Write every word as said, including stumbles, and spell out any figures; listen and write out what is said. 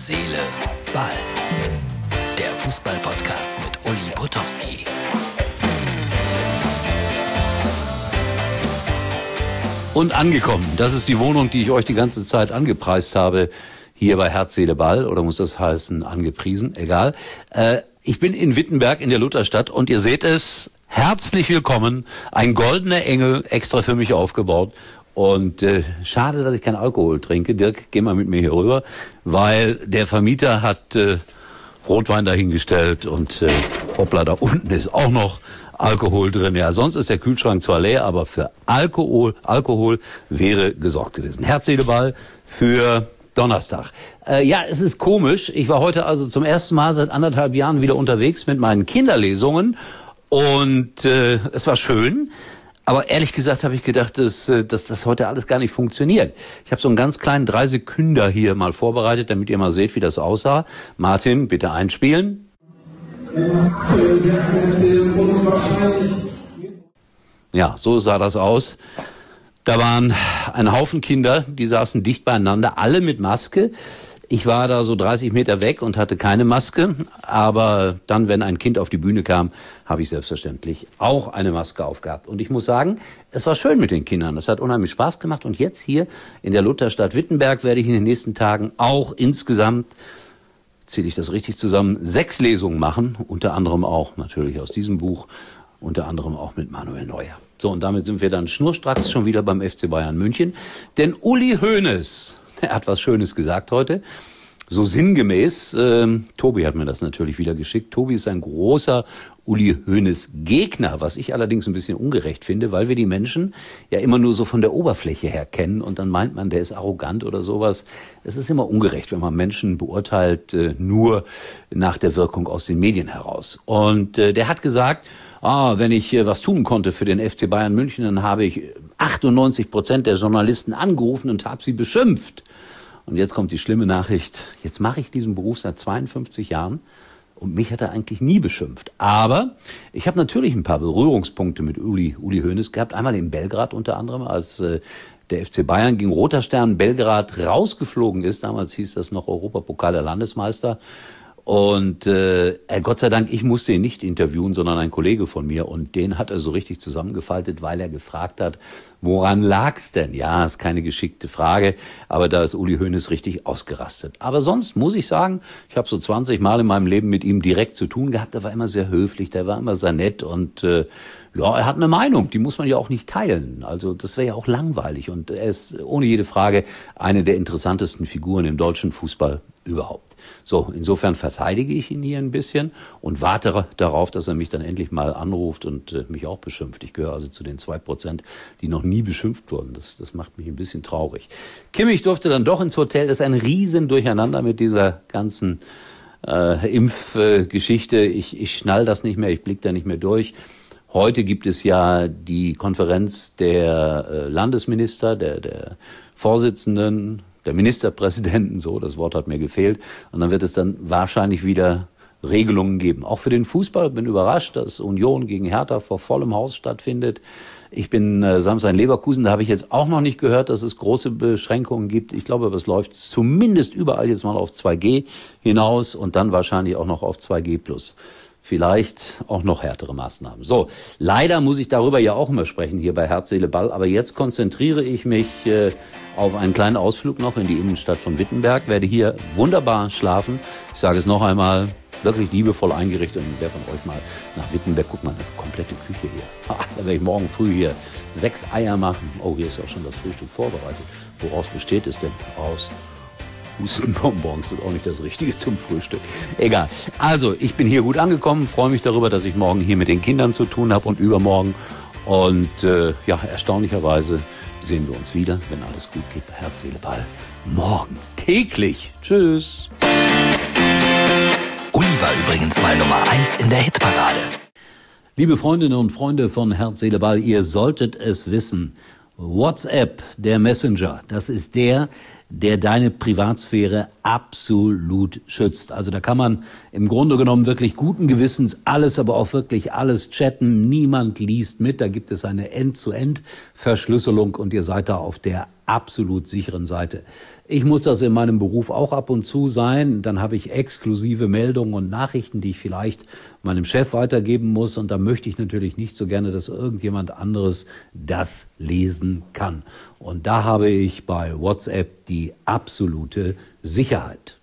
Seele, Ball. Der Fußball-Podcast mit Uli Potowski. Und angekommen, das ist die Wohnung, die ich euch die ganze Zeit angepreist habe, hier bei Herz, Seele, Ball, oder muss das heißen angepriesen, egal. Äh, ich bin in Wittenberg in der Lutherstadt und ihr seht es, herzlich willkommen, ein goldener Engel, extra für mich aufgebaut. Und äh, schade, dass ich keinen Alkohol trinke. Dirk, geh mal mit mir hier rüber, weil der Vermieter hat äh, Rotwein dahingestellt und äh, hoppla, da unten ist auch noch Alkohol drin. Ja, sonst ist der Kühlschrank zwar leer, aber für Alkohol, Alkohol wäre gesorgt gewesen. Herz, Seele, Ball für Donnerstag. Äh, ja, es ist komisch. Ich war heute also zum ersten Mal seit anderthalb Jahren wieder unterwegs mit meinen Kinderlesungen und äh, es war schön. Aber ehrlich gesagt habe ich gedacht, dass, dass das heute alles gar nicht funktioniert. Ich habe so einen ganz kleinen drei Sekünder hier mal vorbereitet, damit ihr mal seht, wie das aussah. Martin, bitte einspielen. Ja, so sah das aus. Da waren ein Haufen Kinder, die saßen dicht beieinander, alle mit Maske. Ich war da so dreißig Meter weg und hatte keine Maske, aber dann, wenn ein Kind auf die Bühne kam, habe ich selbstverständlich auch eine Maske aufgehabt. Und ich muss sagen, es war schön mit den Kindern, es hat unheimlich Spaß gemacht. Und jetzt hier in der Lutherstadt Wittenberg werde ich in den nächsten Tagen auch insgesamt, zähle ich das richtig zusammen, sechs Lesungen machen, unter anderem auch natürlich aus diesem Buch, unter anderem auch mit Manuel Neuer. So, und damit sind wir dann schnurstracks schon wieder beim F C Bayern München, denn Uli Hoeneß, er hat was Schönes gesagt heute, so sinngemäß, ähm, Tobi hat mir das natürlich wieder geschickt. Tobi ist ein großer Uli Hoeneß Gegner, was ich allerdings ein bisschen ungerecht finde, weil wir die Menschen ja immer nur so von der Oberfläche her kennen und dann meint man, der ist arrogant oder sowas. Es ist immer ungerecht, wenn man Menschen beurteilt, äh, nur nach der Wirkung aus den Medien heraus. Und äh, der hat gesagt, ah, wenn ich äh, was tun konnte für den F C Bayern München, dann habe ich achtundneunzig Prozent der Journalisten angerufen und habe sie beschimpft. Und jetzt kommt die schlimme Nachricht. Jetzt mache ich diesen Beruf seit zweiundfünfzig Jahren und mich hat er eigentlich nie beschimpft. Aber ich habe natürlich ein paar Berührungspunkte mit Uli, Uli Hoeneß gehabt. Einmal in Belgrad unter anderem, als äh, der F C Bayern gegen Roter Stern Belgrad rausgeflogen ist. Damals hieß das noch Europapokal der Landesmeister. Und äh, Gott sei Dank, ich musste ihn nicht interviewen, sondern ein Kollege von mir. Und den hat er so richtig zusammengefaltet, weil er gefragt hat, woran lag's denn? Ja, ist keine geschickte Frage, aber da ist Uli Hoeneß richtig ausgerastet. Aber sonst muss ich sagen, ich habe so zwanzig Mal in meinem Leben mit ihm direkt zu tun gehabt. Er war immer sehr höflich, der war immer sehr nett und äh, ja, er hat eine Meinung, die muss man ja auch nicht teilen. Also das wäre ja auch langweilig. Und er ist ohne jede Frage eine der interessantesten Figuren im deutschen Fußball überhaupt. So, insofern verteidige ich ihn hier ein bisschen und warte darauf, dass er mich dann endlich mal anruft und äh, mich auch beschimpft. Ich gehöre also zu den zwei Prozent, die noch nie beschimpft wurden. Das, das macht mich ein bisschen traurig. Kimmich durfte dann doch ins Hotel. Das ist ein riesen Durcheinander mit dieser ganzen äh, Impfgeschichte. Äh, ich, ich schnall das nicht mehr, ich blick da nicht mehr durch. Heute gibt es ja die Konferenz der äh, Landesminister, der, der Vorsitzenden, der Ministerpräsidenten, so, das Wort hat mir gefehlt. Und dann wird es dann wahrscheinlich wieder Regelungen geben. Auch für den Fußball bin überrascht, dass Union gegen Hertha vor vollem Haus stattfindet. Ich bin äh, Samstag in Leverkusen, da habe ich jetzt auch noch nicht gehört, dass es große Beschränkungen gibt. Ich glaube, es läuft zumindest überall jetzt mal auf zwei G hinaus und dann wahrscheinlich auch noch auf zwei G plus. Vielleicht auch noch härtere Maßnahmen. So, leider muss ich darüber ja auch immer sprechen hier bei Herz, Seele, Ball. Aber jetzt konzentriere ich mich äh, auf einen kleinen Ausflug noch in die Innenstadt von Wittenberg. Werde hier wunderbar schlafen. Ich sage es noch einmal, wirklich liebevoll eingerichtet. Und wer von euch mal nach Wittenberg, guckt mal, eine komplette Küche hier. Ha, da werde ich morgen früh hier sechs Eier machen. Oh, hier ist auch schon das Frühstück vorbereitet. Woraus besteht es denn? Aus Hustenbonbons sind auch nicht das Richtige zum Frühstück. Egal. Also, ich bin hier gut angekommen, freue mich darüber, dass ich morgen hier mit den Kindern zu tun habe und übermorgen. Und äh, ja, erstaunlicherweise sehen wir uns wieder, wenn alles gut geht, bei Herz, Seele, Ball. Morgen. Täglich. Tschüss. Uli war übrigens mal Nummer eins in der Hitparade. Liebe Freundinnen und Freunde von Herz, Seele, Ball, ihr solltet es wissen. WhatsApp, der Messenger, das ist der, der deine Privatsphäre absolut schützt. Also da kann man im Grunde genommen wirklich guten Gewissens alles, aber auch wirklich alles chatten. Niemand liest mit. Da gibt es eine End-zu-End-Verschlüsselung und ihr seid da auf der absolut sicheren Seite. Ich muss das in meinem Beruf auch ab und zu sein. Dann habe ich exklusive Meldungen und Nachrichten, die ich vielleicht meinem Chef weitergeben muss. Und da möchte ich natürlich nicht so gerne, dass irgendjemand anderes das lesen kann. Und da habe ich bei WhatsApp die absolute Sicherheit.